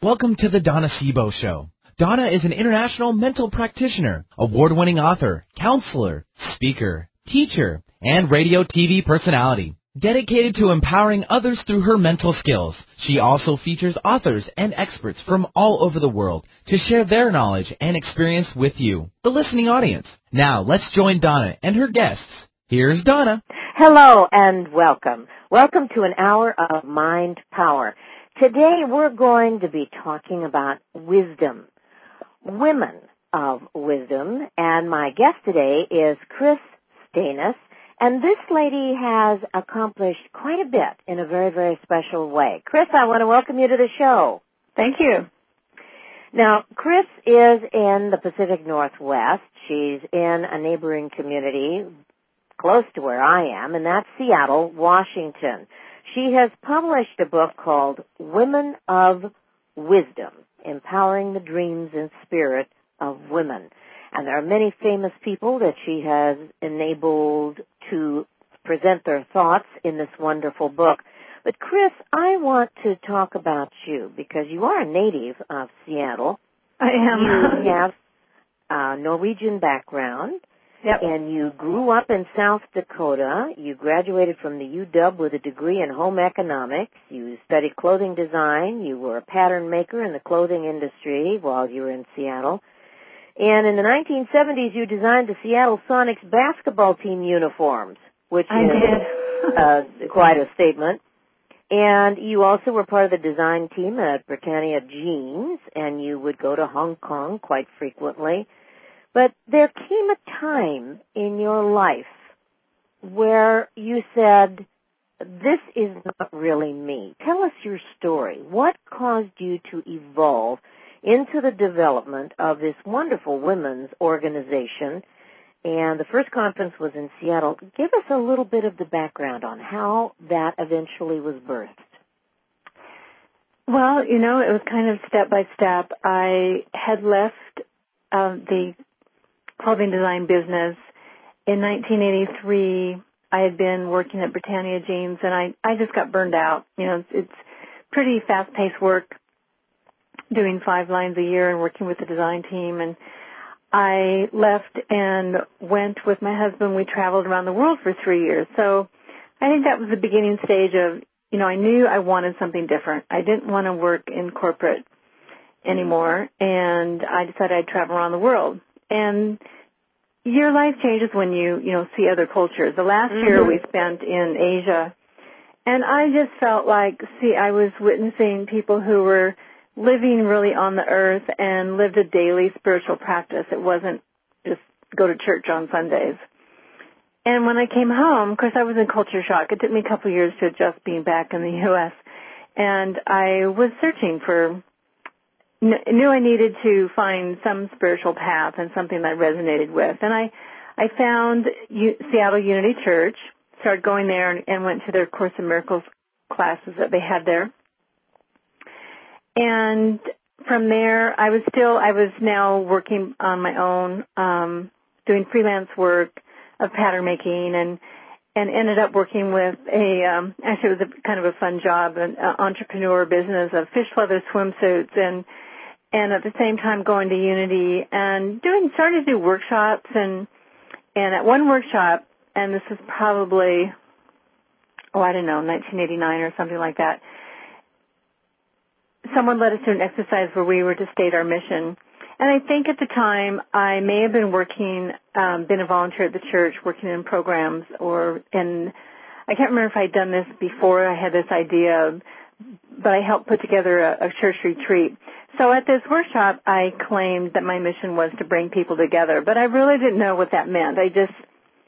Welcome to the Donna Sebo Show. Donna is an international mental practitioner, award-winning author, counselor, speaker, teacher, and radio TV personality. Dedicated to empowering others through her mental skills, she also features authors and experts from all over the world to share their knowledge and experience with you, the listening audience. Now, let's join Donna and her guests. Here's Donna. Hello and welcome. Welcome to an hour of Mind Power. Today we're going to be talking about wisdom, women of wisdom, and my guest today is Chris Stanis, and this lady has accomplished quite a bit in a very, very special way. Chris, I want to welcome you to the show. Thank you. Now, Chris is in the Pacific Northwest. She's in a neighboring community close to where I am, and that's Seattle, Washington. She has published a book called Women of Wisdom, Empowering the Dreams and Spirit of Women. And there are many famous people that she has enabled to present their thoughts in this wonderful book. But Chris, I want to talk about you because you are a native of Seattle. I am. You have a Norwegian background. Yep. And you grew up in South Dakota. You graduated from the UW with a degree in home economics. You studied clothing design. You were a pattern maker in the clothing industry while you were in Seattle. And in the 1970s, you designed the Seattle Sonics basketball team uniforms, which is quite a statement. And you also were part of the design team at Britannia Jeans, and you would go to Hong Kong quite frequently. But there came a time in your life where you said, this is not really me. Tell us your story. What caused you to evolve into the development of this wonderful women's organization? And the first conference was in Seattle. Give us a little bit of the background on how that eventually was birthed. Well, it was kind of step by step. I had left the clothing design business. In 1983, I had been working at Britannia Jeans, and I just got burned out. It's pretty fast-paced work, doing 5 lines a year and working with the design team. And I left and went with my husband. We traveled around the world for 3 years. So I think that was the beginning stage of, I knew I wanted something different. I didn't want to work in corporate anymore, and I decided I'd travel around the world. And your life changes when you see other cultures. The last year we spent in Asia, and I just felt like, I was witnessing people who were living really on the earth and lived a daily spiritual practice. It wasn't just go to church on Sundays. And when I came home, of course, I was in culture shock. It took me a couple of years to adjust being back in the U.S., and I was searching for knew I needed to find some spiritual path and something that I resonated with. And I found Seattle Unity Church, started going there and went to their Course in Miracles classes that they had there. And from there, I was now working on my own, doing freelance work of pattern making and ended up working with actually it was kind of a fun job, an entrepreneur business of fish leather swimsuits and at the same time going to Unity and started to do workshops and at one workshop, and this is probably, 1989 or something like that, someone led us to an exercise where we were to state our mission. And I think at the time I may have been been a volunteer at the church working in programs and I can't remember if I'd done this before I had this idea, but I helped put together a church retreat. So at this workshop, I claimed that my mission was to bring people together, but I really didn't know what that meant. I just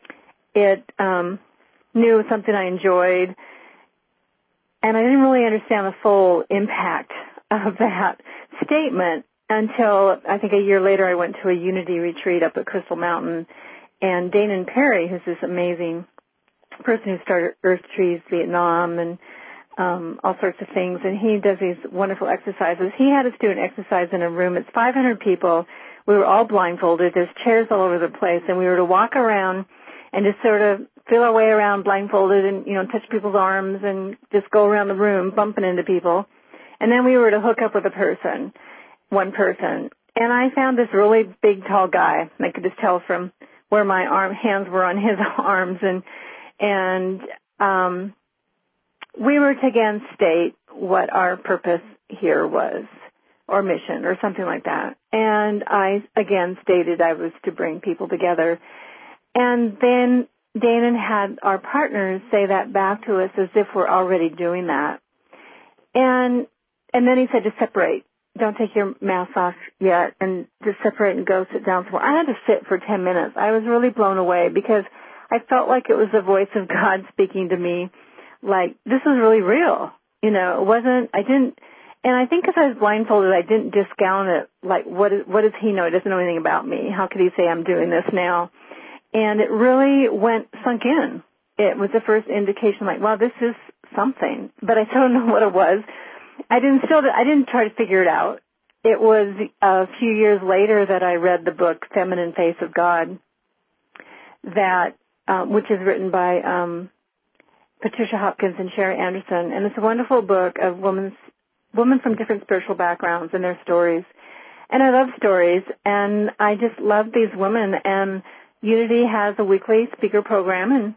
knew it was something I enjoyed, and I didn't really understand the full impact of that statement until I think a year later I went to a Unity retreat up at Crystal Mountain, and Danon Perry, who's this amazing person who started Earth Trees Vietnam and all sorts of things, and he does these wonderful exercises. He had us do an exercise in a room. It's 500 people. We were all blindfolded. There's chairs all over the place, and we were to walk around and just sort of feel our way around blindfolded and, touch people's arms and just go around the room bumping into people. And then we were to hook up with one person. And I found this really big, tall guy. I could just tell from where my hands were on his arms. And we were to again state what our purpose here was, or mission, or something like that. And I again stated I was to bring people together. And then Dana had our partners say that back to us as if we're already doing that. And then he said to separate. Don't take your mask off yet, and just separate and go sit down somewhere. I had to sit for 10 minutes. I was really blown away because I felt like it was the voice of God speaking to me, like, this is really real. You know, and I think because I was blindfolded, I didn't discount it, like, what does he know? He doesn't know anything about me. How could he say I'm doing this now? And it really sunk in. It was the first indication, like, wow, this is something. But I don't know what it was. I didn't try to figure it out. It was a few years later that I read the book Feminine Face of God, which is written by Patricia Hopkins and Sherry Anderson, and it's a wonderful book of women from different spiritual backgrounds and their stories. And I love stories, and I just love these women. And Unity has a weekly speaker program, and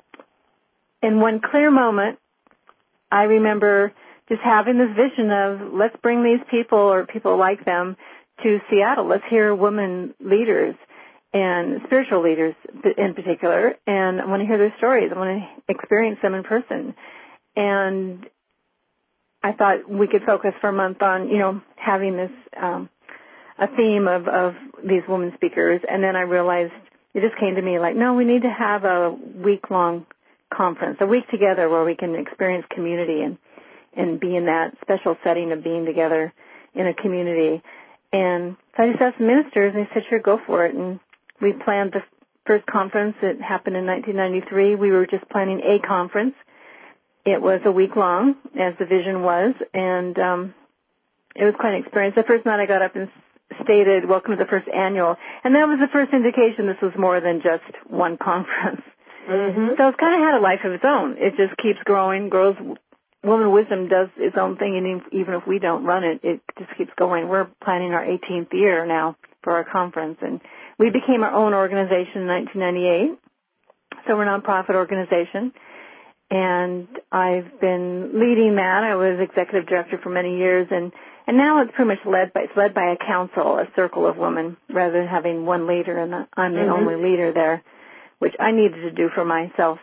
in one clear moment, I remember just having this vision of, let's bring these people or people like them to Seattle. Let's hear women leaders and spiritual leaders in particular. And I want to hear their stories. I want to experience them in person. And I thought we could focus for a month on, having this, a theme of these women speakers. And then I realized it just came to me like, no, we need to have a week-long conference, a week together where we can experience community and be in that special setting of being together in a community. And so I just asked the ministers, and they said, sure, go for it. And we planned the first conference. It happened in 1993. We were just planning a conference. It was a week long, as the vision was, and it was quite an experience. The first night I got up and stated, welcome to the first annual. And that was the first indication this was more than just one conference. Mm-hmm. So it's kind of had a life of its own. It just keeps growing, grows. Woman Wisdom does its own thing, and even if we don't run it, it just keeps going. We're planning our 18th year now for our conference, and we became our own organization in 1998. So we're a nonprofit organization, and I've been leading that. I was executive director for many years, and now it's pretty much led by a council, a circle of women, rather than having one leader, and I'm the only leader there, which I needed to do for myself.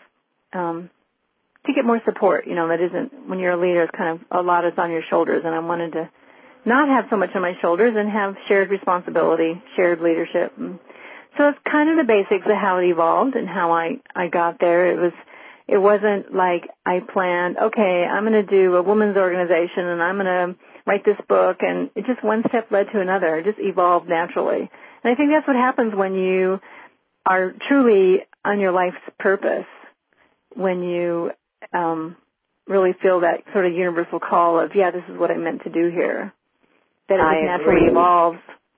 To get more support, that isn't, when you're a leader, it's kind of a lot is on your shoulders, and I wanted to not have so much on my shoulders and have shared responsibility, shared leadership. And so it's kind of the basics of how it evolved and how I got there. It wasn't like I planned, okay, I'm going to do a women's organization and I'm going to write this book, and it just one step led to another. It just evolved naturally. And I think that's what happens when you are truly on your life's purpose, when you really feel that sort of universal call of, yeah, this is what I meant to do here, that it just naturally evolves.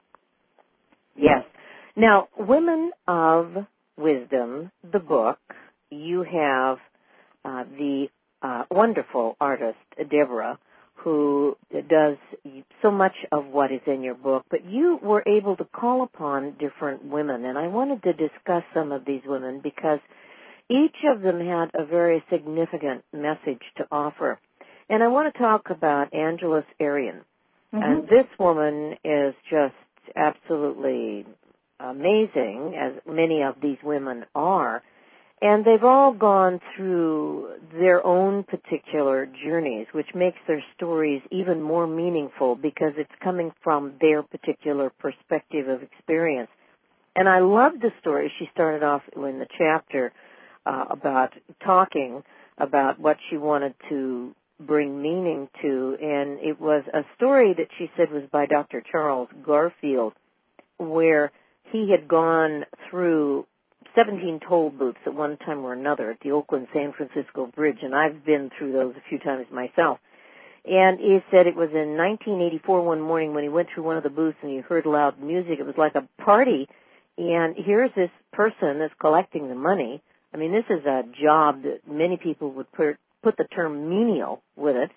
Yes. Now, Women of Wisdom, the book, you have the wonderful artist, Deborah, who does so much of what is in your book, but you were able to call upon different women, and I wanted to discuss some of these women because each of them had a very significant message to offer. And I want to talk about Angeles Arrien. Mm-hmm. And this woman is just absolutely amazing, as many of these women are. And they've all gone through their own particular journeys, which makes their stories even more meaningful because it's coming from their particular perspective of experience. And I love the story. She started off in the chapter about talking about what she wanted to bring meaning to, and it was a story that she said was by Dr. Charles Garfield, where he had gone through 17 toll booths at one time or another at the Oakland-San Francisco Bridge, and I've been through those a few times myself. And he said it was in 1984 one morning when he went through one of the booths and he heard loud music. It was like a party, and here's this person that's collecting the money. I mean, this is a job that many people would put the term menial with it.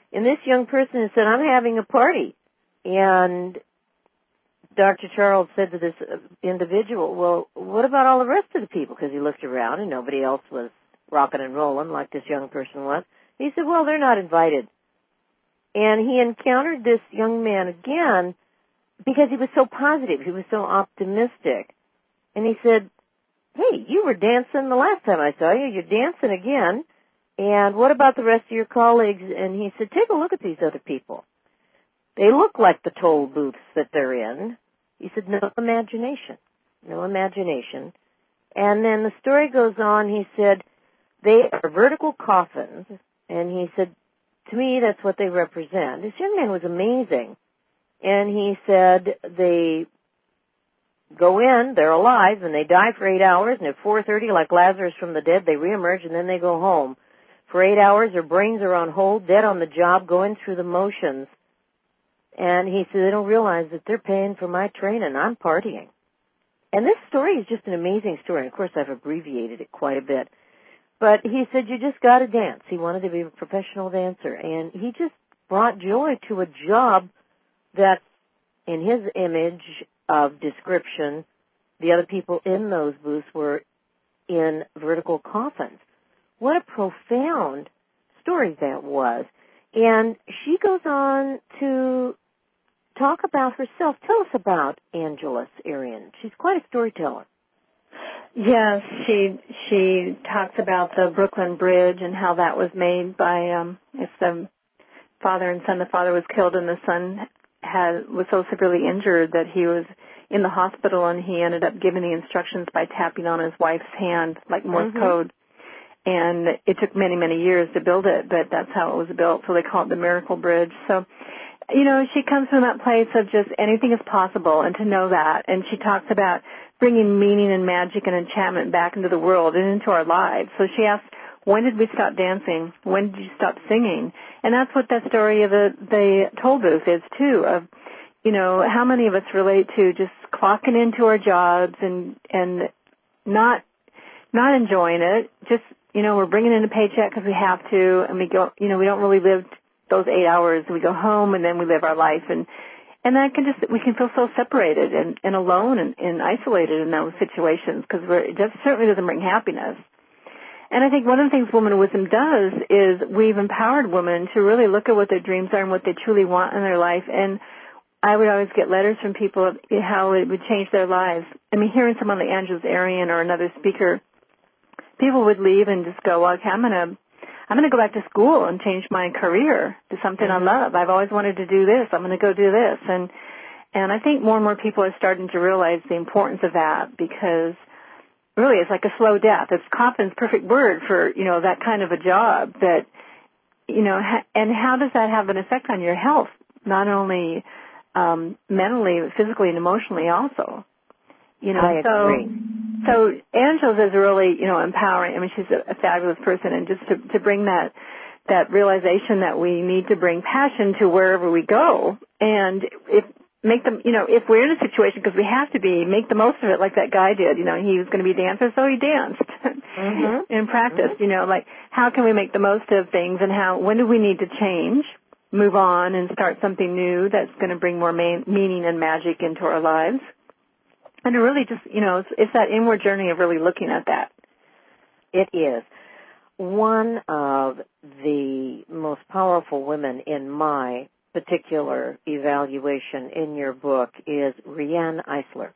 And this young person said, I'm having a party. And Dr. Charles said to this individual, well, what about all the rest of the people? Because he looked around and nobody else was rocking and rolling like this young person was. He said, well, they're not invited. And he encountered this young man again because he was so positive. He was so optimistic. And he said, hey, you were dancing the last time I saw you. You're dancing again. And what about the rest of your colleagues? And he said, take a look at these other people. They look like the toll booths that they're in. He said, no imagination. No imagination. And then the story goes on. He said, they are vertical coffins. And he said, to me, that's what they represent. This young man was amazing. And he said, they go in, they're alive, and they die for 8 hours, and at 4:30, like Lazarus from the dead, they reemerge, and then they go home. For 8 hours, their brains are on hold, dead on the job, going through the motions. And he said, they don't realize that they're paying for my training. I'm partying. And this story is just an amazing story. And of course, I've abbreviated it quite a bit. But he said, you just got to dance. He wanted to be a professional dancer. And he just brought joy to a job that, in his image of description, the other people in those booths were in vertical coffins. What a profound story that was. And she goes on to talk about herself. Tell us about Angeles Arian. She's quite a storyteller. Yes, she talks about the Brooklyn Bridge and how that was made by it's the father and son. The father was killed and the son was so severely injured that he was in the hospital, and he ended up giving the instructions by tapping on his wife's hand like Morse code. And it took many, many years to build it, but that's how it was built. So they call it the Miracle Bridge. So, you know, she comes from that place of just anything is possible, and to know that. And she talks about bringing meaning and magic and enchantment back into the world and into our lives. So she asks, when did we stop dancing? When did you stop singing? And that's what that story of the toll booth is, too, of, you know, how many of us relate to just clocking into our jobs and not enjoying it, just, you know, we're bringing in a paycheck because we have to, and we go, you know, we don't really live those 8 hours. We go home and then we live our life, and that can just, we can feel so separated and alone and isolated in those situations because it just certainly doesn't bring happiness. And I think one of the things Woman of Wisdom does is we've empowered women to really look at what their dreams are and what they truly want in their life. And I would always get letters from people of how it would change their lives. I mean, hearing someone like Angeles Arian or another speaker, people would leave and just go, well, okay, I'm going to go back to school and change my career to something I love. I've always wanted to do this. I'm going to go do this. And I think more and more people are starting to realize the importance of that, because really it's like a slow death. It's coffin's perfect word for, you know, that kind of a job that, you know, and how does that have an effect on your health? Not only mentally, but physically and emotionally also. You know, I agree. So Angela's is really, you know, empowering. I mean, she's a fabulous person, and just to bring that realization that we need to bring passion to wherever we go, and make them, you know, if we're in a situation, because we have to be, make the most of it like that guy did. You know, he was going to be a dancer, so he danced in practice. You know, like how can we make the most of things, and when do we need to change, move on, and start something new that's going to bring more meaning and magic into our lives. And it really just, you know, it's that inward journey of really looking at that. It is. One of the most powerful women in my particular evaluation in your book is Riane Eisler.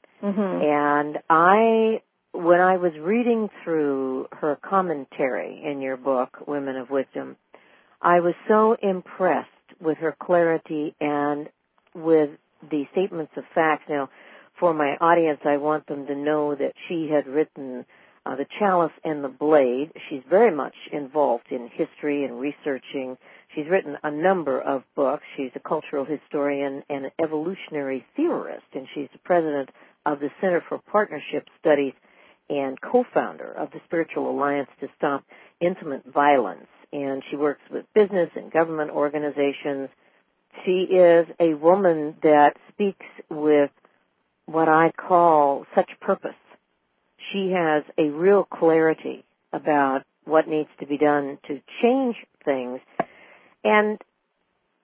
And when I was reading through her commentary in your book, Women of Wisdom, I was so impressed with her clarity and with the statements of facts. Now, for my audience, I want them to know that she had written The Chalice and the Blade. She's very much involved in history and researching. She's written a number of books. She's a cultural historian and an evolutionary theorist, and she's the president of the Center for Partnership Studies and co-founder of the Spiritual Alliance to Stop Intimate Violence. And she works with business and government organizations. She is a woman that speaks with what I call such purpose. She has a real clarity about what needs to be done to change things. And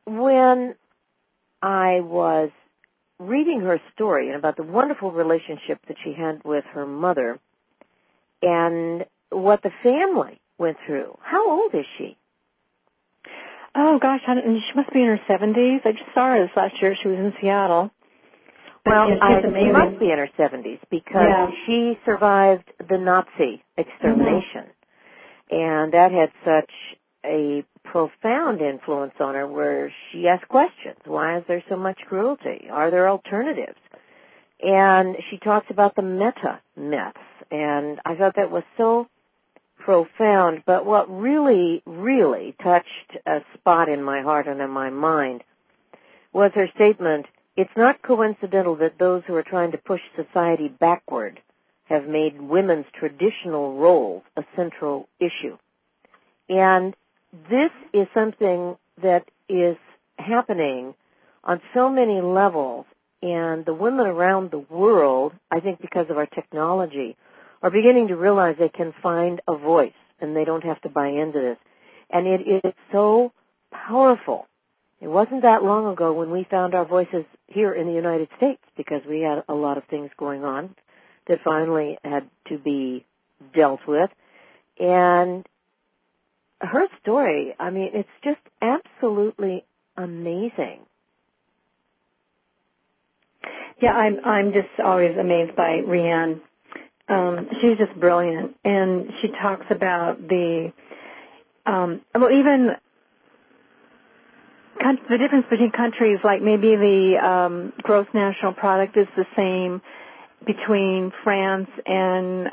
when I was reading her story and about the wonderful relationship that she had with her mother and what the family went through. How old is she? Oh, gosh, she must be in her 70s. I just saw her this last year. She was in Seattle. Well, she must be in her 70s because she survived the Nazi extermination. And that had such a profound influence on her where she asked questions. Why is there so much cruelty? Are there alternatives? And she talks about the meta-myths. And I thought that was so profound. But what really, really touched a spot in my heart and in my mind was her statement, "It's not coincidental that those who are trying to push society backward have made women's traditional roles a central issue." And this is something that is happening on so many levels, and the women around the world, I think because of our technology, are beginning to realize they can find a voice, and they don't have to buy into this. And it is so powerful. It wasn't that long ago when we found our voices here in the United States because we had a lot of things going on that finally had to be dealt with. And her story, I mean, it's just absolutely amazing. Yeah, I'm just always amazed by Rianne. She's just brilliant, and she talks about the difference between countries. Like maybe the gross national product is the same between France and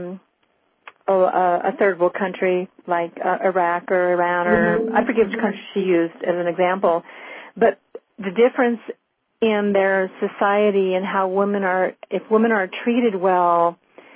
a third world country like Iraq or Iran, or I forget which country she used as an example, but the difference in their society and how if women are treated well,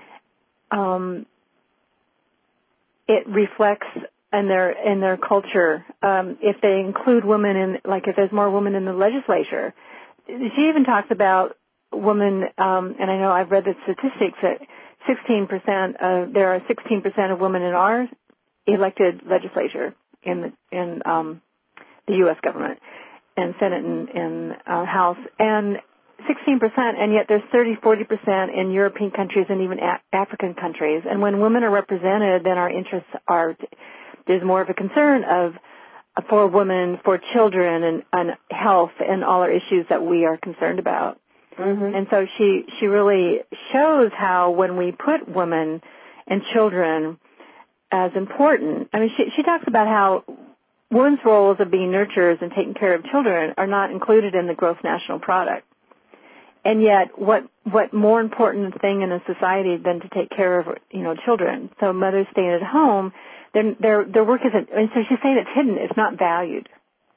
it reflects in their culture. If they include women in, like if there's more women in the legislature, she even talks about women, and I know I've read the statistics that 16%, there are 16% of women in our elected legislature in the U.S. government and Senate and House, and 16%, and yet there's 30-40% in European countries and even African countries. And when women are represented, then our interests are, there's more of a concern for women, for children, and health, and all our issues that we are concerned about. Mm-hmm. And so she really shows how when we put women and children as important, I mean, she talks about how women's roles of being nurturers and taking care of children are not included in the gross national product. And yet, what more important thing in a society than to take care of, children? So mothers staying at home, their work isn't, and so she's saying it's hidden, it's not valued.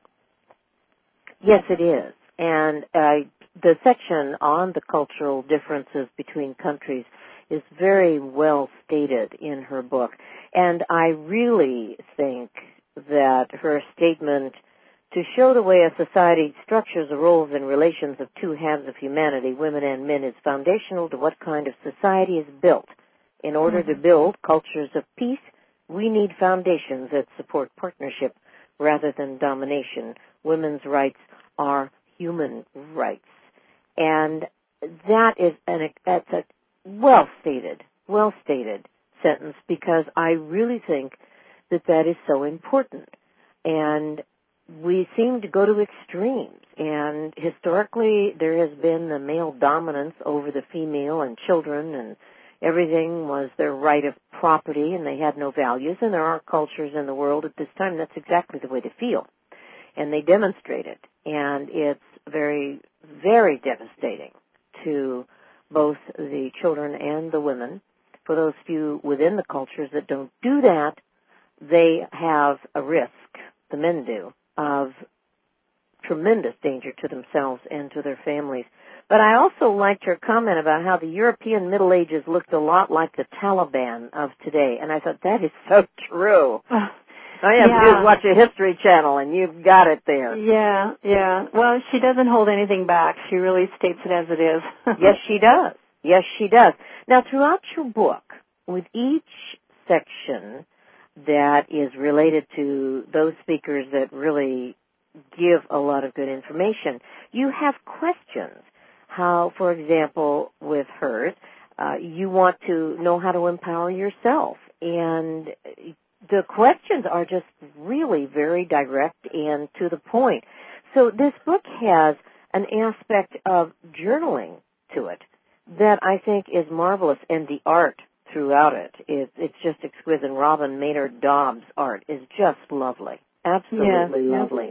Yes, it is. And the section on the cultural differences between countries is very well stated in her book. And I really think that her statement to show the way a society structures the roles and relations of two halves of humanity, women and men, is foundational to what kind of society is built. In order to build cultures of peace, we need foundations that support partnership rather than domination. Women's rights are human rights. And that's a well-stated sentence, because I really think that is so important. And we seem to go to extremes. And historically, there has been the male dominance over the female and children, and everything was their right of property, and they had no values. And there are cultures in the world at this time that's exactly the way they feel. And they demonstrate it. And it's very, very devastating to both the children and the women. For those few within the cultures that don't do that, they have a risk, the men do, of tremendous danger to themselves and to their families. But I also liked her comment about how the European Middle Ages looked a lot like the Taliban of today. And I thought, that is so true. All you have to do is watch a History Channel, and you've got it there. Yeah. Well, she doesn't hold anything back. She really states it as it is. Yes, she does. Now, throughout your book, with each section that is related to those speakers that really give a lot of good information. You have questions. How, for example, with hers, you want to know how to empower yourself. And the questions are just really very direct and to the point. So this book has an aspect of journaling to it that I think is marvelous, and the art throughout it it's just exquisite. And Robin Maynard Dobbs' art is just lovely, absolutely lovely.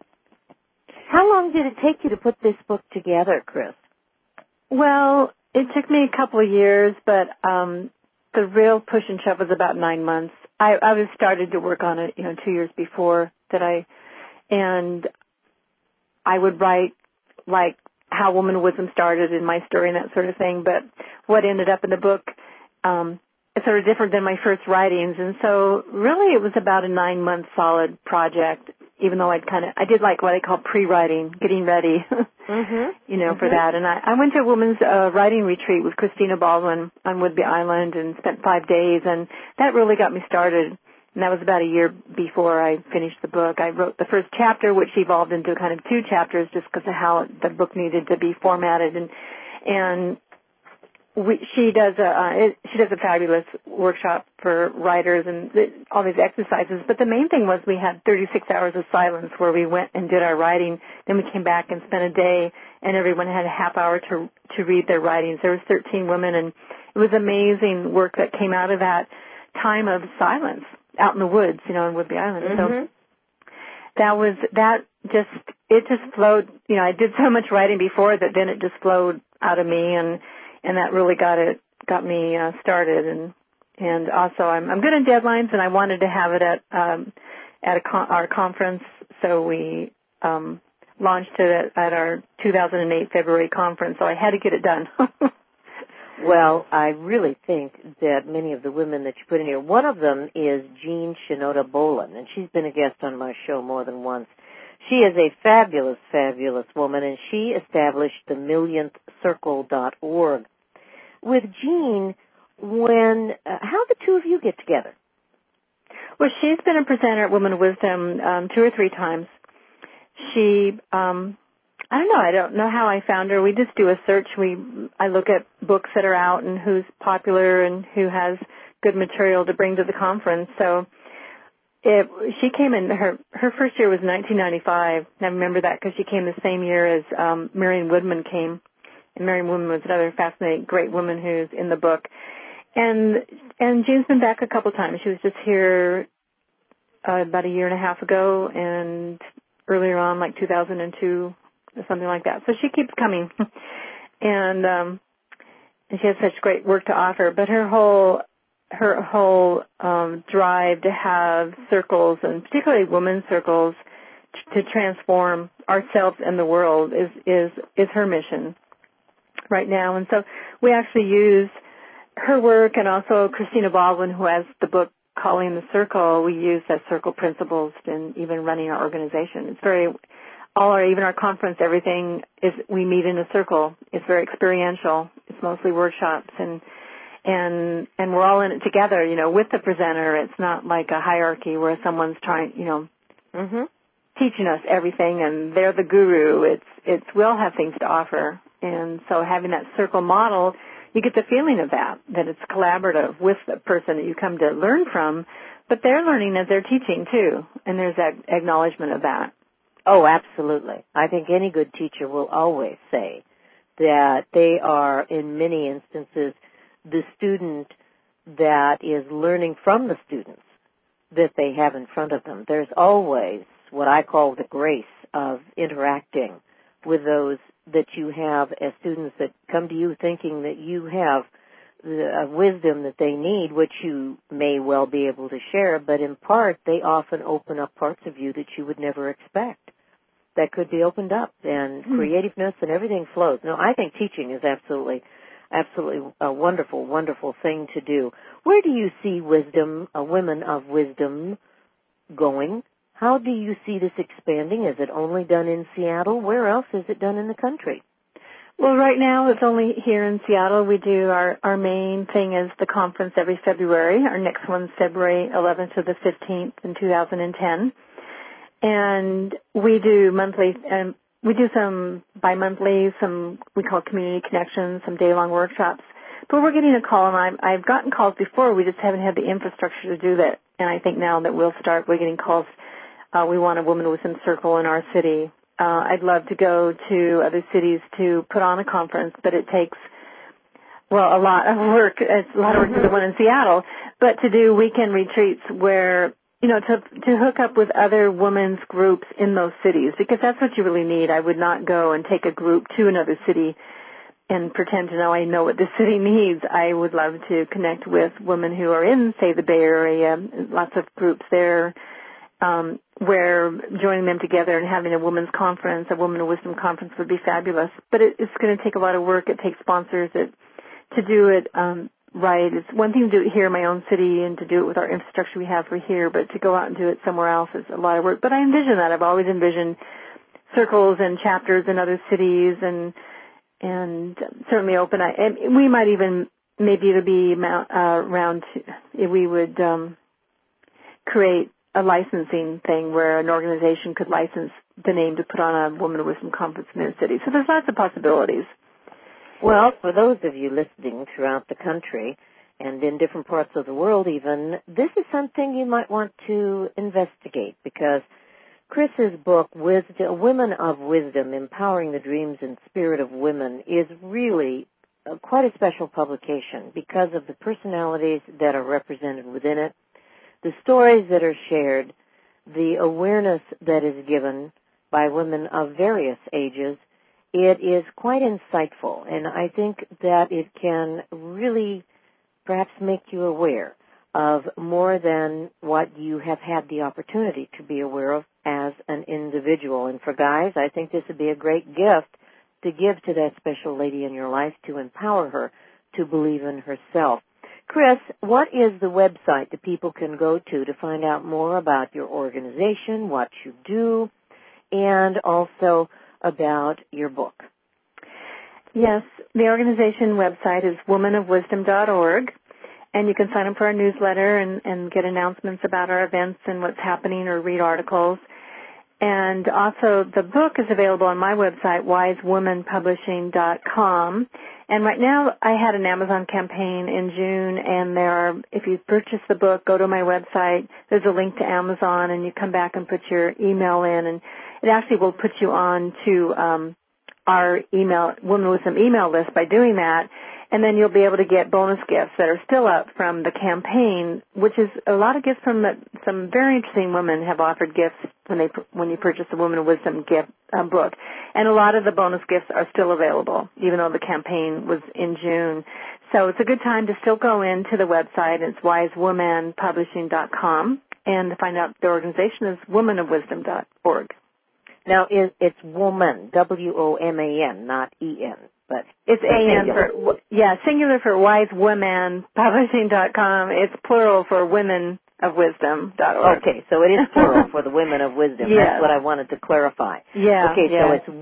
How long did it take you to put this book together, Chris? Well, it took me a couple of years, but the real push and shove was about 9 months. I was started to work on it, 2 years before that and I would write like how Woman Wisdom started in my story and that sort of thing, but what ended up in the book is sort of different than my first writings, and so really it was about a 9-month solid project, even though I did like what I call pre-writing, getting ready, for that. And I went to a women's writing retreat with Christina Baldwin on Whidbey Island and spent 5 days, and that really got me started. And that was about a year before I finished the book. I wrote the first chapter, which evolved into kind of 2 chapters just because of how the book needed to be formatted. And she does a fabulous workshop for writers and all these exercises. But the main thing was we had 36 hours of silence where we went and did our writing. Then we came back and spent a day, and everyone had a half hour to read their writings. There was 13 women, and it was amazing work that came out of that time of silence out in the woods, in Whidbey Island. So it just flowed. I did so much writing before that then it just flowed out of me, and that really got me started. And also I'm good on deadlines, and I wanted to have it at our conference, so we launched it at our 2008 February conference. So I had to get it done. Well, I really think that many of the women that you put in here, one of them is Jean Shinoda Bolen, and she's been a guest on my show more than once. She is a fabulous, fabulous woman, and she established the millionthcircle.org. With Jean, how the two of you get together? Well, she's been a presenter at Women of Wisdom 2 or 3 times. She, I don't know how I found her. We just do a search. I look at books that are out and who's popular and who has good material to bring to the conference. So she came in, her first year was 1995. And I remember that because she came the same year as Marion Woodman came. And Marion Woodman was another fascinating, great woman who's in the book. And Jean's been back a couple times. She was just here about a year and a half ago, and earlier on, like 2002 or something like that. So she keeps coming, and she has such great work to offer. But her whole drive to have circles, and particularly women's circles, to transform ourselves and the world is her mission right now. And so we actually use her work, and also Christina Baldwin, who has the book Calling the Circle. We use as circle principles in even running our organization. It's even our conference, everything is, we meet in a circle. It's very experiential. It's mostly workshops, and we're all in it together, with the presenter. It's not like a hierarchy where someone's trying, teaching us everything and they're the guru. We all have things to offer. And so having that circle model, you get the feeling of that it's collaborative with the person that you come to learn from, but they're learning as they're teaching too, and there's that acknowledgement of that. Oh, absolutely. I think any good teacher will always say that they are, in many instances, the student that is learning from the students that they have in front of them. There's always what I call the grace of interacting with those that you have as students that come to you thinking that you have the wisdom that they need, which you may well be able to share, but in part they often open up parts of you that you would never expect that could be opened up, and creativeness and everything flows. No, I think teaching is absolutely a wonderful, wonderful thing to do. Where do you see wisdom, women of wisdom, going? How do you see this expanding? Is it only done in Seattle? Where else is it done in the country? Well, right now it's only here in Seattle. We do our main thing is the conference every February. Our next one's February 11th to the 15th in 2010. And we do monthly, we do some bi-monthly, some we call community connections, some day-long workshops. But we're getting a call, and I've gotten calls before. We just haven't had the infrastructure to do that. And I think now that we're getting calls. We want a Woman Wisdom Circle in our city. I'd love to go to other cities to put on a conference, but it takes, well, a lot of work. It's a lot of work for the one in Seattle, but to do weekend retreats where, you know, to hook up with other women's groups in those cities, because that's what you really need. I would not go and take a group to another city and pretend to know I know what the city needs. I would love to connect with women who are in, say, the Bay Area, lots of groups there, where joining them together and having a women's conference, a Woman of Wisdom conference would be fabulous. But it's going to take a lot of work. It takes sponsors to do it right. It's one thing to do it here in my own city and to do it with our infrastructure we have for here, but to go out and do it somewhere else is a lot of work. But I envision that. I've always envisioned circles and chapters in other cities and certainly open. And we might even, maybe it'll be around, we would create a licensing thing where an organization could license the name to put on a Woman of Wisdom conference in their city. So there's lots of possibilities. Well, for those of you listening throughout the country and in different parts of the world even, this is something you might want to investigate, because Chris's book, Women of Wisdom, Empowering the Dreams and Spirit of Women, is really quite a special publication because of the personalities that are represented within it, the stories that are shared, the awareness that is given by women of various ages. It is quite insightful, and I think that it can really perhaps make you aware of more than what you have had the opportunity to be aware of as an individual. And for guys, I think this would be a great gift to give to that special lady in your life to empower her to believe in herself. Chris, what is the website that people can go to find out more about your organization, what you do, and also about your book? Yes, the organization website is womanofwisdom.org, and you can sign up for our newsletter and get announcements about our events and what's happening or read articles. And also the book is available on my website, wisewomanpublishing.com. And right now I had an Amazon campaign in June, and if you purchase the book, go to my website, there's a link to Amazon, and you come back and put your email in, and it actually will put you on to our email, Woman Wisdom email list by doing that. And then you'll be able to get bonus gifts that are still up from the campaign, which is a lot of gifts from some very interesting women have offered gifts when you purchase the Woman of Wisdom gift book. And a lot of the bonus gifts are still available, even though the campaign was in June. So it's a good time to still go into the website. It's wisewomanpublishing.com, and to find out the organization is womanofwisdom.org. Now, it's woman, W-O-M-A-N, not E-N. But it's A-N singular for wisewomanpublishing.com. It's plural for womenofwisdom.org. Okay, so it is plural for the Women of Wisdom. Yes. That's what I wanted to clarify. Yeah. Okay, so it's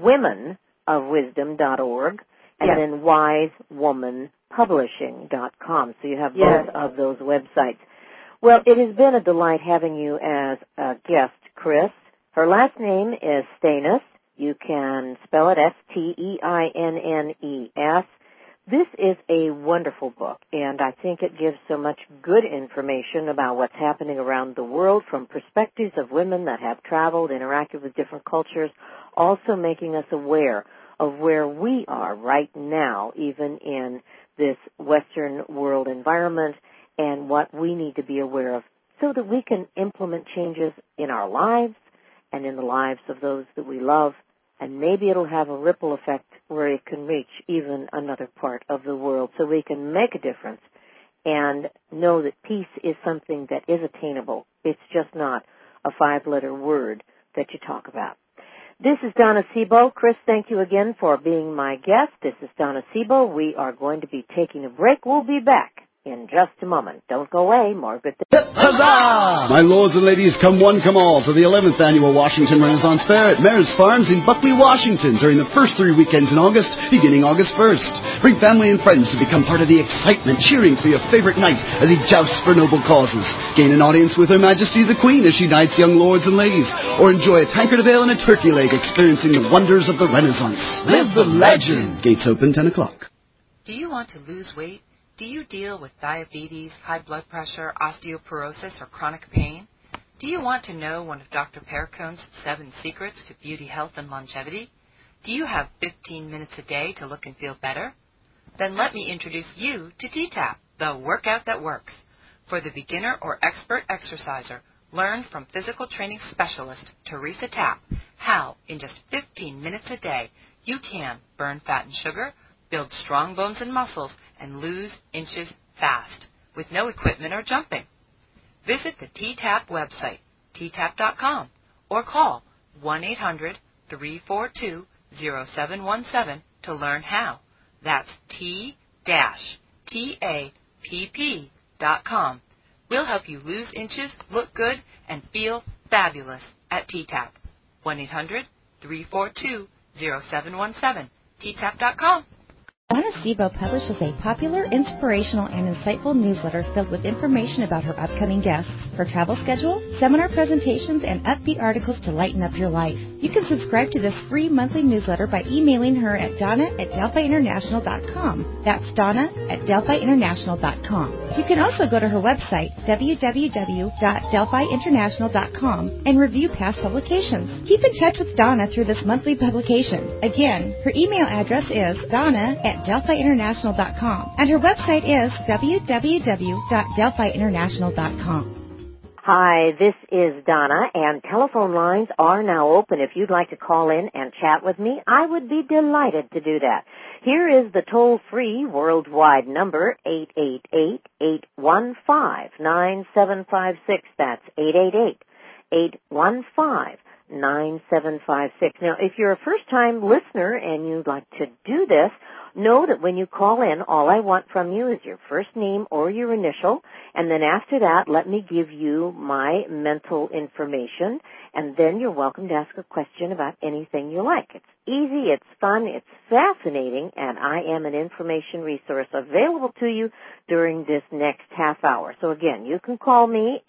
womenofwisdom.org and then wisewomanpublishing.com. So you have both of those websites. Well, it has been a delight having you as a guest, Chris. Her last name is Steiness. You can spell it S-T-E-I-N-N-E-S. This is a wonderful book, and I think it gives so much good information about what's happening around the world from perspectives of women that have traveled, interacted with different cultures, also making us aware of where we are right now, even in this Western world environment, and what we need to be aware of so that we can implement changes in our lives and in the lives of those that we love. And maybe it'll have a ripple effect where it can reach even another part of the world so we can make a difference and know that peace is something that is attainable. It's just not a 5-letter word that you talk about. This is Donna Sebo. Chris, thank you again for being my guest. This is Donna Sebo. We are going to be taking a break. We'll be back in just a moment. Don't go away. More good things. Huzzah! My lords and ladies, come one, come all to the 11th Annual Washington Renaissance Fair at Mares Farms in Buckley, Washington during the first 3 weekends in August, beginning August 1st. Bring family and friends to become part of the excitement, cheering for your favorite knight as he jousts for noble causes. Gain an audience with Her Majesty the Queen as she knights young lords and ladies, or enjoy a tankard of ale and a turkey leg experiencing the wonders of the Renaissance. Live the legend! Gates open 10 o'clock. Do you want to lose weight? Do you deal with diabetes, high blood pressure, osteoporosis, or chronic pain? Do you want to know one of Dr. Perricone's 7 secrets to beauty, health, and longevity? Do you have 15 minutes a day to look and feel better? Then let me introduce you to T-TAP, the workout that works. For the beginner or expert exerciser, learn from physical training specialist Teresa Tapp how, in just 15 minutes a day, you can burn fat and sugar, build strong bones and muscles, and lose inches fast with no equipment or jumping. Visit the T-TAP website, ttap.com, or call 1-800-342-0717 to learn how. That's T-TAPP.com. We'll help you lose inches, look good, and feel fabulous at T-TAP. 1-800-342-0717. ttap.com. Donna Sebo publishes a popular, inspirational, and insightful newsletter filled with information about her upcoming guests, her travel schedule, seminar presentations, and upbeat articles to lighten up your life. You can subscribe to this free monthly newsletter by emailing her at donna@delphiinternational.com. That's donna@delphiinternational.com. You can also go to her website, www.delphiinternational.com, and review past publications. Keep in touch with Donna through this monthly publication. Again, her email address is donna@delphiinternational.com, and her website is www.delphiinternational.com. Hi, this is Donna, and telephone lines are now open. If you'd like to call in and chat with me, I would be delighted to do that. Here is the toll-free worldwide number, 888-815-9756. That's 888-815-9756. Now, if you're a first-time listener and you'd like to do this, know that when you call in, all I want from you is your first name or your initial, and then after that, let me give you my mental information, and then you're welcome to ask a question about anything you like. It's easy, it's fun, it's fascinating, and I am an information resource available to you during this next half hour. So again, you can call me,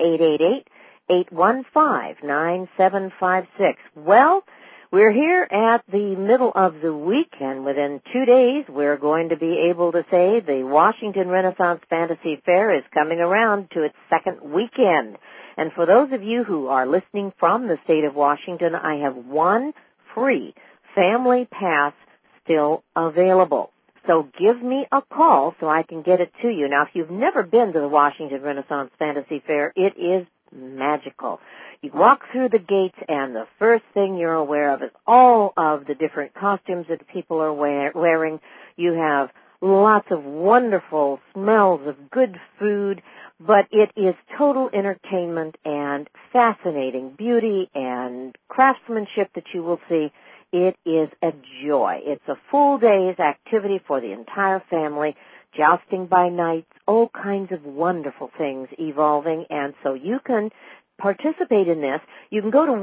888-815-9756. Well, we're here at the middle of the week, and within 2 days, we're going to be able to say the Washington Renaissance Fantasy Fair is coming around to its second weekend. And for those of you who are listening from the state of Washington, I have one free family pass still available. So give me a call so I can get it to you. Now, if you've never been to the Washington Renaissance Fantasy Fair, it is magical. You walk through the gates, and the first thing you're aware of is all of the different costumes that people are wearing. You have lots of wonderful smells of good food, but it is total entertainment and fascinating beauty and craftsmanship that you will see. It is a joy. It's a full day's activity for the entire family, jousting by nights, all kinds of wonderful things evolving, and so you can participate in this. You can go to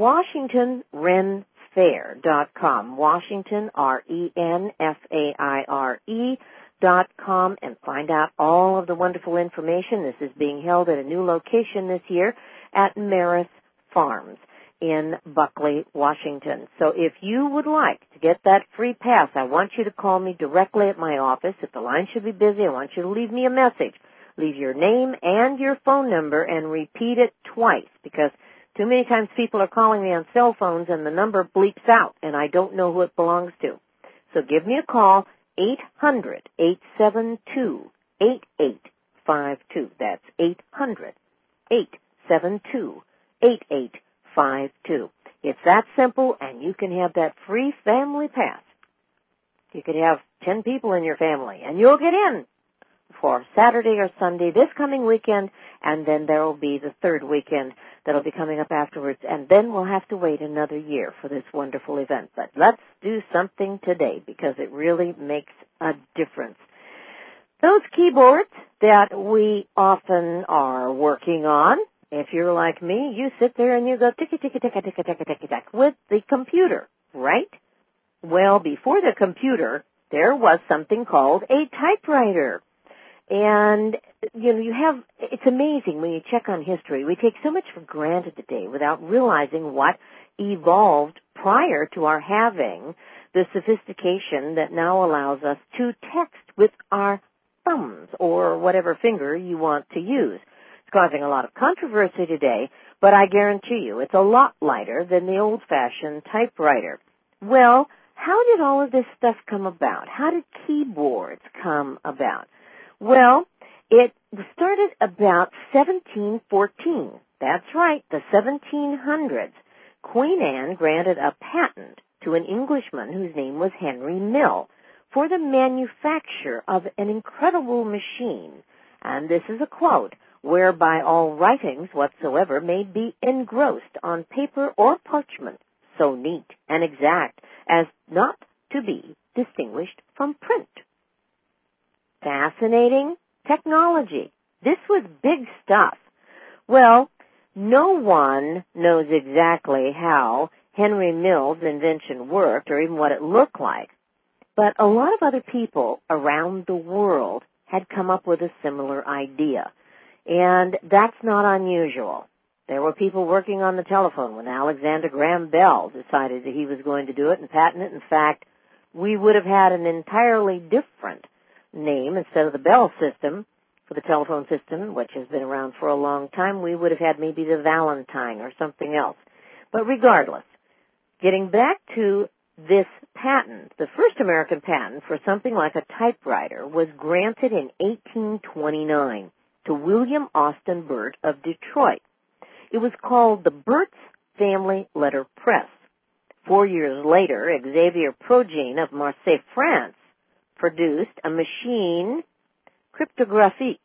WashingtonRenFair.com, Washington, RENFAIRE.com, and find out all of the wonderful information. This is being held at a new location this year at Mares Farms in Buckley, Washington. So if you would like to get that free pass, I want you to call me directly at my office. If the line should be busy, I want you to leave me a message. Leave your name and your phone number and repeat it twice, because too many times people are calling me on cell phones and the number bleeps out and I don't know who it belongs to. So give me a call, 800-872-8852. That's 800-872-8852. It's that simple, and you can have that free family pass. You could have 10 people in your family, and you'll get in for Saturday or Sunday this coming weekend, and then there will be the third weekend that'll be coming up afterwards, and then we'll have to wait another year for this wonderful event. But let's do something today, because it really makes a difference. Those keyboards that we often are working on, if you're like me, you sit there and you go tick-a-tick-a-tick-a-tick-a-tick-a-tick with the computer, right? Well, before the computer, there was something called a typewriter. And, it's amazing when you check on history. We take so much for granted today without realizing what evolved prior to our having the sophistication that now allows us to text with our thumbs or whatever finger you want to use. It's causing a lot of controversy today, but I guarantee you it's a lot lighter than the old-fashioned typewriter. Well, how did all of this stuff come about? How did keyboards come about? Well, it started about 1714. That's right, the 1700s. Queen Anne granted a patent to an Englishman whose name was Henry Mill for the manufacture of an incredible machine, and this is a quote, whereby all writings whatsoever may be engrossed on paper or parchment, so neat and exact as not to be distinguished from print. Fascinating technology. This was big stuff. Well, no one knows exactly how Henry Mill's invention worked or even what it looked like, but a lot of other people around the world had come up with a similar idea, and that's not unusual. There were people working on the telephone when Alexander Graham Bell decided that he was going to do it and patent it. In fact, we would have had an entirely different name instead of the Bell system for the telephone system, which has been around for a long time. We would have had maybe the Valentine or something else. But regardless, getting back to this patent, the first American patent for something like a typewriter was granted in 1829 to William Austin Burt of Detroit. It was called the Burt's Family Letter Press. 4 years later, Xavier Progene of Marseille, France, produced a machine cryptographique.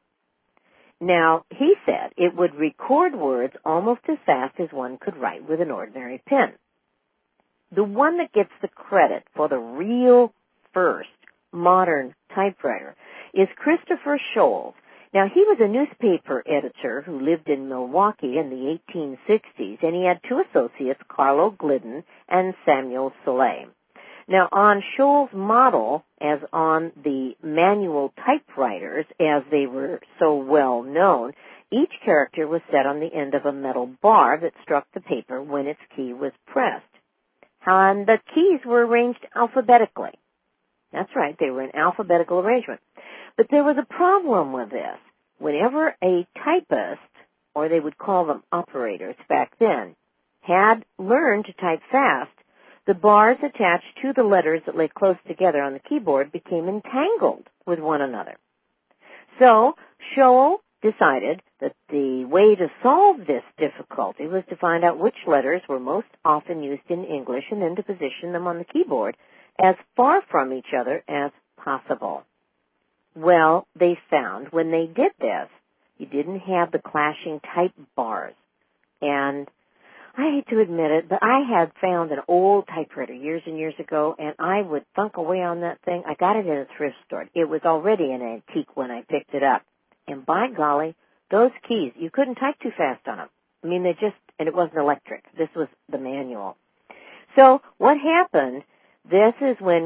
Now, he said it would record words almost as fast as one could write with an ordinary pen. The one that gets the credit for the real first modern typewriter is Christopher Sholes. Now, he was a newspaper editor who lived in Milwaukee in the 1860s, and he had two associates, Carlo Glidden and Samuel Soleil. Now, on Sholes' model, as on the manual typewriters, as they were so well known, each character was set on the end of a metal bar that struck the paper when its key was pressed. And the keys were arranged alphabetically. That's right, they were in alphabetical arrangement. But there was a problem with this. Whenever a typist, or they would call them operators back then, had learned to type fast, the bars attached to the letters that lay close together on the keyboard became entangled with one another. So, Sholes decided that the way to solve this difficulty was to find out which letters were most often used in English and then to position them on the keyboard as far from each other as possible. Well, they found when they did this, you didn't have the clashing type bars. And I hate to admit it, but I had found an old typewriter years and years ago, and I would thunk away on that thing. I got it in a thrift store. It was already an antique when I picked it up. And by golly, those keys, you couldn't type too fast on them. I mean, and it wasn't electric. This was the manual. So what happened, this is when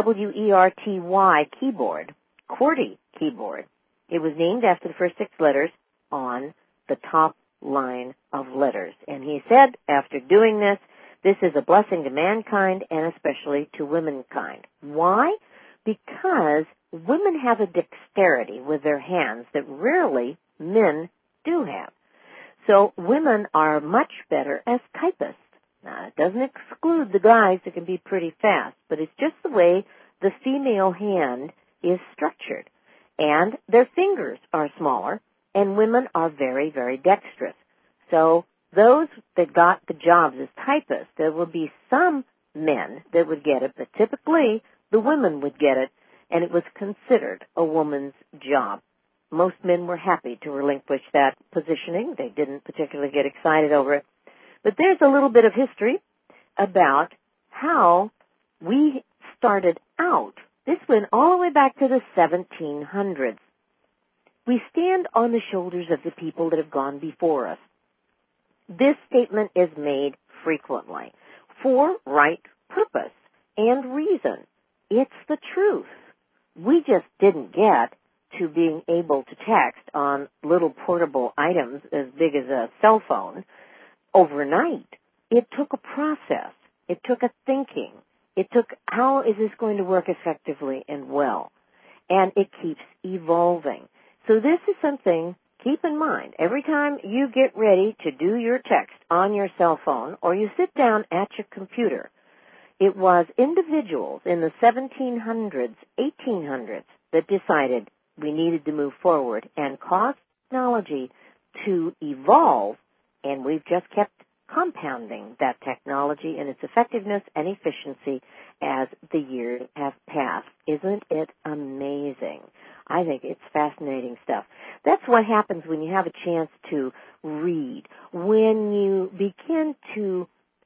QWERTY keyboard, QWERTY keyboard, it was named after the first 6 letters on the top line of letters. And he said, after doing this, this is a blessing to mankind and especially to womankind. Why? Because women have a dexterity with their hands that rarely men do have. So women are much better as typists. Now, it doesn't exclude the guys that can be pretty fast, but it's just the way the female hand is structured. And their fingers are smaller, and women are very, very dexterous. So those that got the jobs as typists, there would be some men that would get it, but typically the women would get it, and it was considered a woman's job. Most men were happy to relinquish that positioning. They didn't particularly get excited over it. But there's a little bit of history about how we started out This went all the way back to the 1700s. We stand on the shoulders of the people that have gone before us. This statement is made frequently for right purpose and reason. It's the truth. We just didn't get to being able to text on little portable items as big as a cell phone overnight. It took a process. It took a thinking. It took, how is this going to work effectively and well? And it keeps evolving. So this is something, keep in mind, every time you get ready to do your text on your cell phone or you sit down at your computer, it was individuals in the 1700s, 1800s that decided we needed to move forward and caused technology to evolve, and we've just kept compounding that technology in its effectiveness and efficiency as the years have passed. Isn't it amazing? I think it's fascinating stuff. That's what happens when you have a chance to read, when you begin to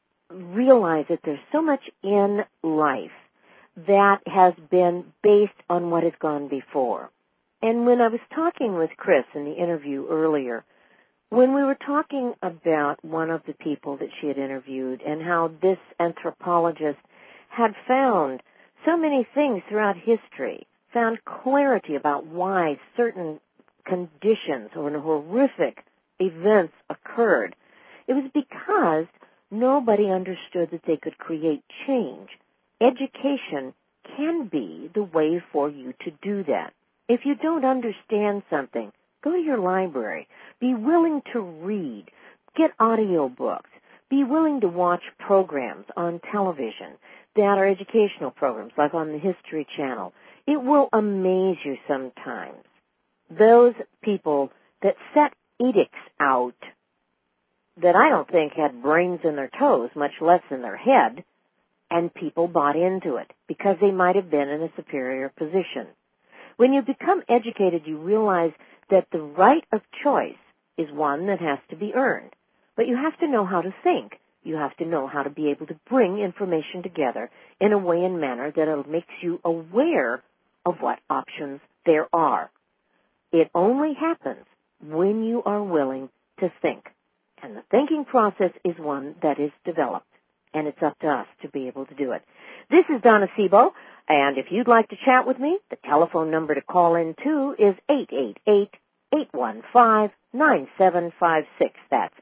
realize that there's so much in life that has been based on what has gone before. And when I was talking with Chris in the interview earlier, when we were talking about one of the people that she had interviewed and how this anthropologist had found so many things throughout history, found clarity about why certain conditions or horrific events occurred, it was because nobody understood that they could create change. Education can be the way for you to do that. If you don't understand something, go to your library. Be willing to read. Get audio books. Be willing to watch programs on television that are educational programs, like on the History Channel. It will amaze you sometimes. Those people that set edicts out that I don't think had brains in their toes, much less in their head, and people bought into it because they might have been in a superior position. When you become educated, you realize that the right of choice is one that has to be earned. But you have to know how to think. You have to know how to be able to bring information together in a way and manner that makes you aware of what options there are. It only happens when you are willing to think. And the thinking process is one that is developed. And it's up to us to be able to do it. This is Donna Sebo. And if you'd like to chat with me, the telephone number to call in to is 888-815-9756. That's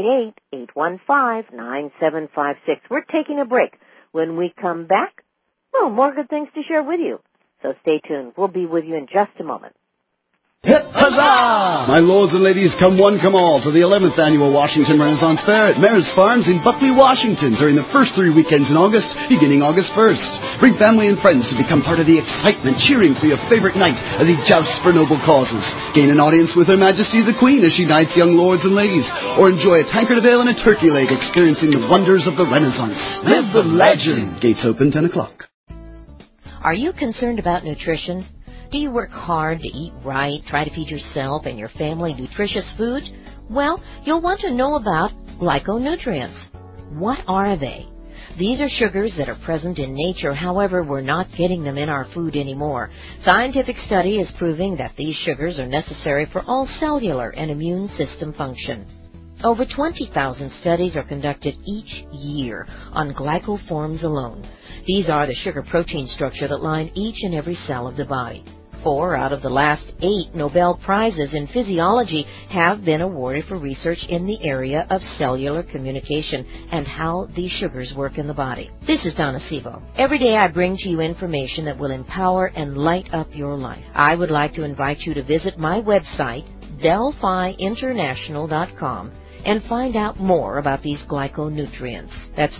888-815-9756. We're taking a break. When we come back, well, more good things to share with you. So stay tuned. We'll be with you in just a moment. Hip huzzah! My lords and ladies, come one, come all to the 11th Annual Washington Renaissance Fair at Mares Farms in Buckley, Washington during the first 3 weekends in August, beginning August 1st. Bring family and friends to become part of the excitement, cheering for your favorite knight as he jousts for noble causes. Gain an audience with Her Majesty the Queen as she knights young lords and ladies, or enjoy a tankard of ale and a turkey leg experiencing the wonders of the Renaissance. Live the legend! Gates open 10 o'clock. Are you concerned about nutrition? Do you work hard to eat right, try to feed yourself and your family nutritious food? Well, you'll want to know about glyconutrients. What are they? These are sugars that are present in nature, however, we're not getting them in our food anymore. Scientific study is proving that these sugars are necessary for all cellular and immune system function. Over 20,000 studies are conducted each year on glycoforms alone. These are the sugar-protein structure that line each and every cell of the body. 4 out of the last 8 Nobel Prizes in physiology have been awarded for research in the area of cellular communication and how these sugars work in the body. This is Donna Sebo. Every day I bring to you information that will empower and light up your life. I would like to invite you to visit my website, DelphiInternational.com, and find out more about these glyconutrients. That's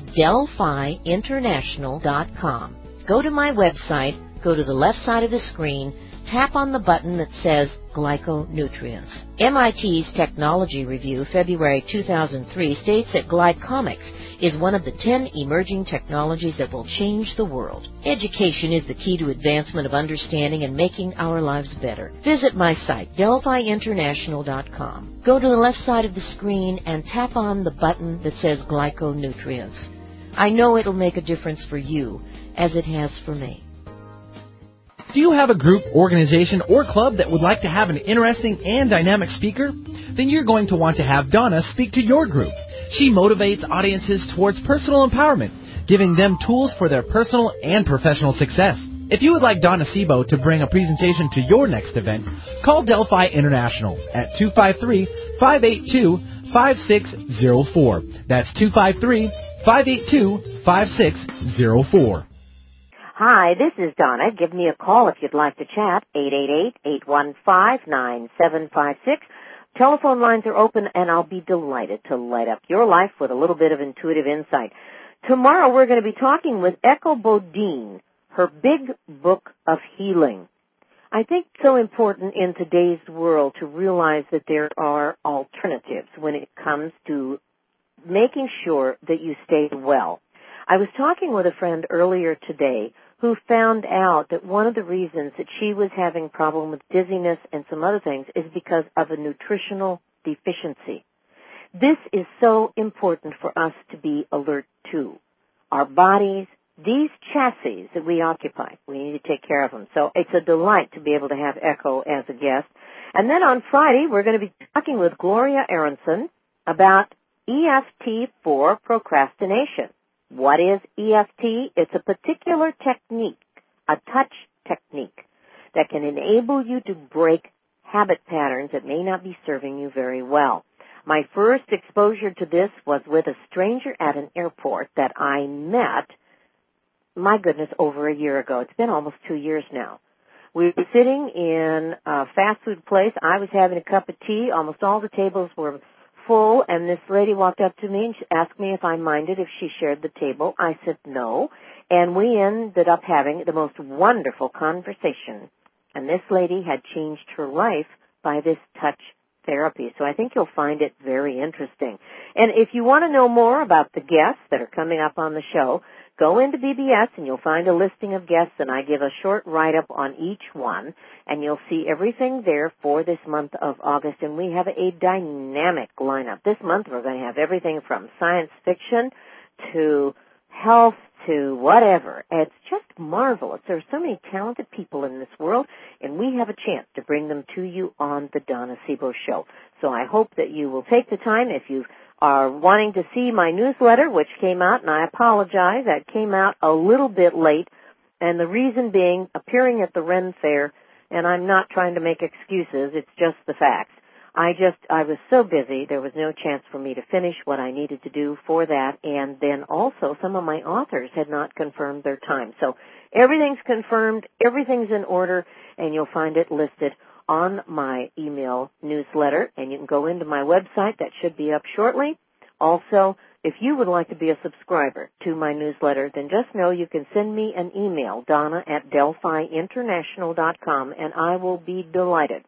DelphiInternational.com. Go to my website, go to the left side of the screen, tap on the button that says Glyconutrients. MIT's Technology Review, February 2003, states that glycomics is one of the 10 emerging technologies that will change the world. Education is the key to advancement of understanding and making our lives better. Visit my site, DelphiInternational.com. Go to the left side of the screen and tap on the button that says Glyconutrients. I know it'll make a difference for you, as it has for me. Do you have a group, organization, or club that would like to have an interesting and dynamic speaker? Then you're going to want to have Donna speak to your group. She motivates audiences towards personal empowerment, giving them tools for their personal and professional success. If you would like Donna Sebo to bring a presentation to your next event, call Delphi International at 253-582-5604. That's 253-582-5604. Hi, this is Donna. Give me a call if you'd like to chat, 888-815-9756. Telephone lines are open, and I'll be delighted to light up your life with a little bit of intuitive insight. Tomorrow we're going to be talking with Echo Bodine, her big book of healing. I think it's so important in today's world to realize that there are alternatives when it comes to making sure that you stay well. I was talking with a friend earlier today who found out that one of the reasons that she was having problem with dizziness and some other things is because of a nutritional deficiency. This is so important for us to be alert to. Our bodies, these chassis that we occupy, we need to take care of them. So it's a delight to be able to have Echo as a guest. And then on Friday, we're going to be talking with Gloria Aronson about EFT for procrastination. What is EFT? It's a particular technique, a touch technique, that can enable you to break habit patterns that may not be serving you very well. My first exposure to this was with a stranger at an airport that I met, my goodness, over a year ago. It's been almost 2 years now. We were sitting in a fast food place. I was having a cup of tea. Almost all the tables were full, and this lady walked up to me and she asked me if I minded if she shared the table. I said no, and we ended up having the most wonderful conversation. And this lady had changed her life by this touch therapy, so I think you'll find it very interesting. And if you want to know more about the guests that are coming up on the show, go into BBS and you'll find a listing of guests, and I give a short write-up on each one, and you'll see everything there for this month of August, and we have a dynamic lineup. This month we're going to have everything from science fiction to health to whatever. It's just marvelous. There are so many talented people in this world, and we have a chance to bring them to you on the Donna Sebo Show. So I hope that you will take the time if you are wanting to see my newsletter, which came out, and I apologize, that came out a little bit late, and the reason being appearing at the Ren Fair, and I'm not trying to make excuses, it's just the facts. I was so busy, there was no chance for me to finish what I needed to do for that, and then also some of my authors had not confirmed their time. So everything's confirmed, everything's in order, and you'll find it listed on my email newsletter, and you can go into my website. That should be up shortly. Also, if you would like to be a subscriber to my newsletter, then just know you can send me an email, Donna@DelphiInternational.com, and I will be delighted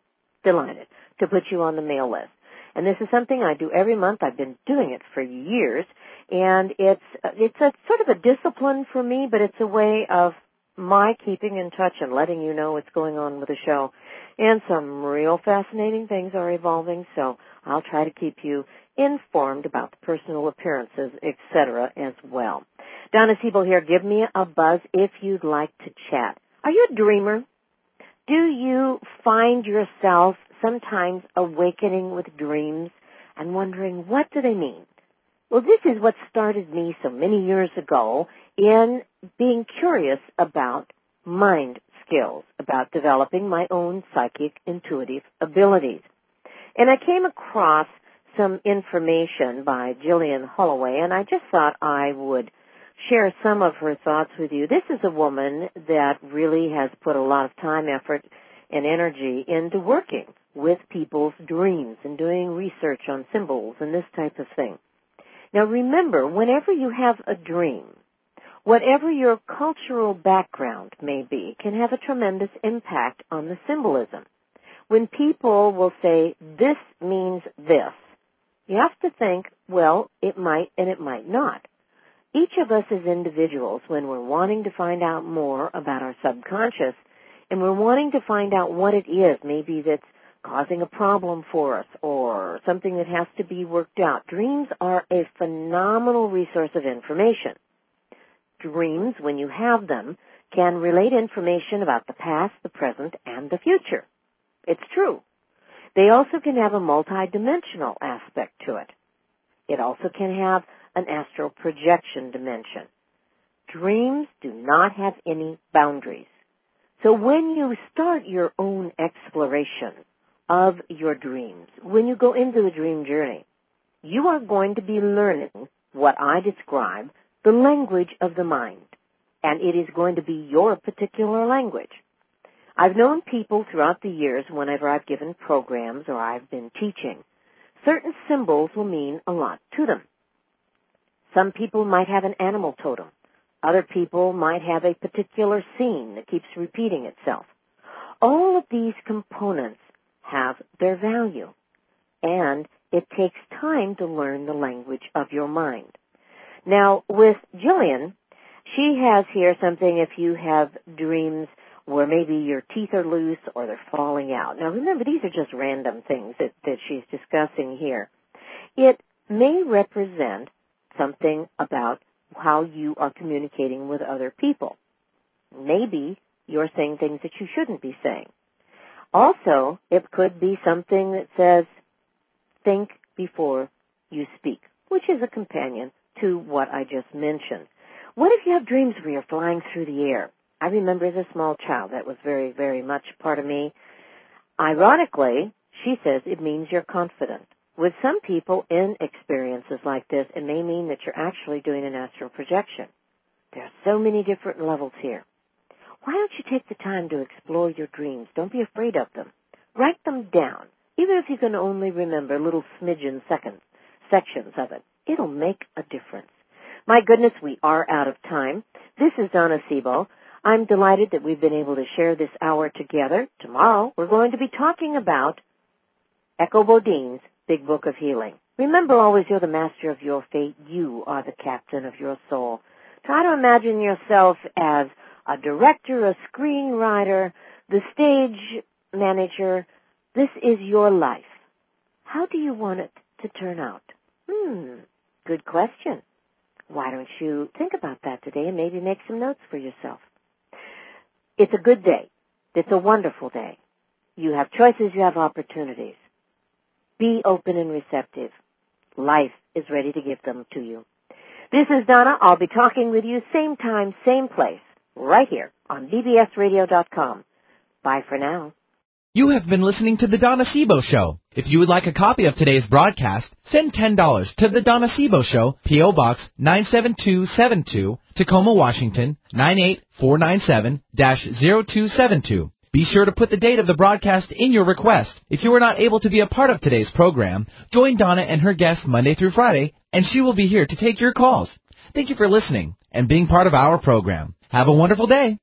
to put you on the mail list. And this is something I do every month. I've been doing it for years, and it's a sort of a discipline for me, but it's a way of my keeping in touch and letting you know what's going on with the show. And some real fascinating things are evolving, so I'll try to keep you informed about the personal appearances, etc. as well. Donna Sebo here. Give me a buzz if you'd like to chat. Are you a dreamer? Do you find yourself sometimes awakening with dreams and wondering, what do they mean? Well, this is what started me so many years ago in being curious about mind skills, about developing my own psychic intuitive abilities. And I came across some information by Jillian Holloway, and I just thought I would share some of her thoughts with you. This is a woman that really has put a lot of time, effort, and energy into working with people's dreams and doing research on symbols and this type of thing. Now remember, whenever you have a dream, whatever your cultural background may be, can have a tremendous impact on the symbolism. When people will say, this means this, you have to think, well, it might and it might not. Each of us as individuals, when we're wanting to find out more about our subconscious, and we're wanting to find out what it is, maybe that's causing a problem for us or something that has to be worked out, dreams are a phenomenal resource of information. Dreams, when you have them, can relate information about the past, the present, and the future. It's true. They also can have a multidimensional aspect to it. It also can have an astral projection dimension. Dreams do not have any boundaries. So when you start your own exploration of your dreams, when you go into the dream journey, you are going to be learning what I describe, the language of the mind. And it is going to be your particular language. I've known people throughout the years, whenever I've given programs or I've been teaching, certain symbols will mean a lot to them. Some people might have an animal totem. Other people might have a particular scene that keeps repeating itself. All of these components have their value, and it takes time to learn the language of your mind. Now, with Jillian, she has here something if you have dreams where maybe your teeth are loose or they're falling out. Now, remember, these are just random things that she's discussing here. It may represent something about how you are communicating with other people. Maybe you're saying things that you shouldn't be saying. Also, it could be something that says, think before you speak, which is a companion to what I just mentioned. What if you have dreams where you're flying through the air? I remember as a small child, that was very, very much part of me. Ironically, she says it means you're confident. With some people in experiences like this, it may mean that you're actually doing an astral projection. There are so many different levels here. Why don't you take the time to explore your dreams? Don't be afraid of them. Write them down, even if you can only remember little smidgen sections of it. It'll make a difference. My goodness, we are out of time. This is Donna Sebo. I'm delighted that we've been able to share this hour together. Tomorrow, we're going to be talking about Echo Bodine's Big Book of Healing. Remember always, you're the master of your fate. You are the captain of your soul. Try to imagine yourself as a director, a screenwriter, the stage manager. This is your life. How do you want it to turn out? Good question. Why don't you think about that today and maybe make some notes for yourself? It's a good day. It's a wonderful day. You have choices, you have opportunities. Be open and receptive. Life is ready to give them to you. This is Donna. I'll be talking with you same time, same place, right here on bbsradio.com. Bye for now. You have been listening to The Donna Sebo Show. If you would like a copy of today's broadcast, send $10 to The Donna Sebo Show, P.O. Box 97272, Tacoma, Washington, 98497-0272. Be sure to put the date of the broadcast in your request. If you are not able to be a part of today's program, join Donna and her guests Monday through Friday, and she will be here to take your calls. Thank you for listening and being part of our program. Have a wonderful day.